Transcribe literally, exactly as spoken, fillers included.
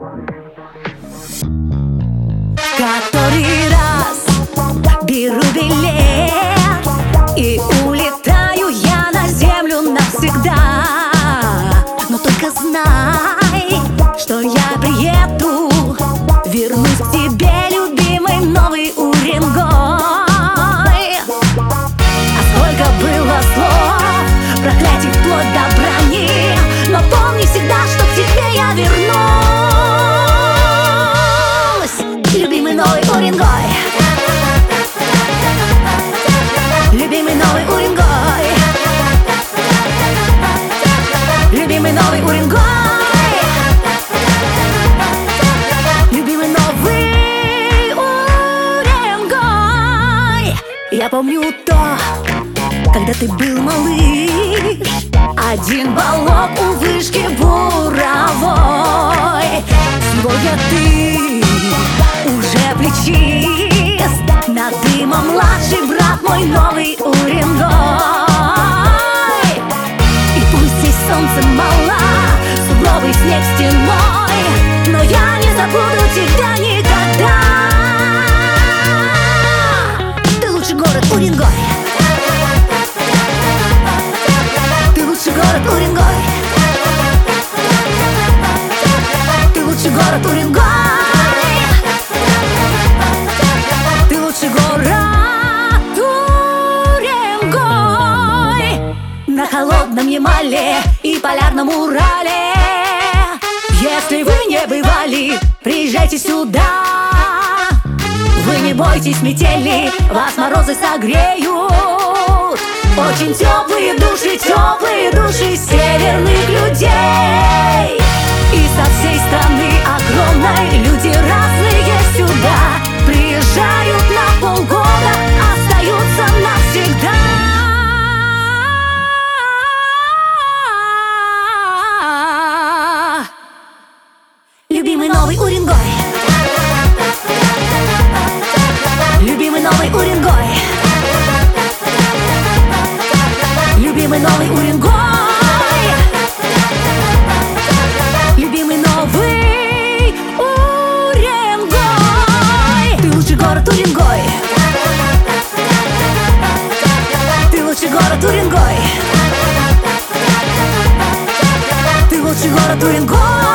Который раз беру билет и улетаю я на землю навсегда. Но только знай, что я приеду, вернусь к тебе, любимый новый Уренгой. А сколько было слов, проклятий вплоть до брани, но помни всегда, что к тебе я вернусь. Любимый новый Уренгой, любимый новый Уренгой, любимый новый Уренгой, любимый новый Уренгой. Я помню то, когда ты был малыш, один баллон у вышки буровой. Сегодня ты уже плечист, над дымом младший брат мой новый Уренгой. И пусть здесь солнце мало, сугробы снег стеной, но я не забуду тебя никогда. Ты лучший город Уренгой, ты лучший город Уренгой, ты лучший город Уренгой, ты лучший город Уренгой. На холодном Ямале и полярном Урале, если вы не бывали, приезжайте сюда. Вы не бойтесь метели, вас морозы согреют. Очень теплые души, теплые души северных людей. И со всей страны огромной люди разные сюда приезжают на полгода, остаются навсегда. Любимый новый Уренгой, любимый новый Уренгой, любимый новый Уренгой, любимый новый Уренгой. Ты лучший город Уренгой, ты лучший город Уренгой, ты лучший город Уренгой.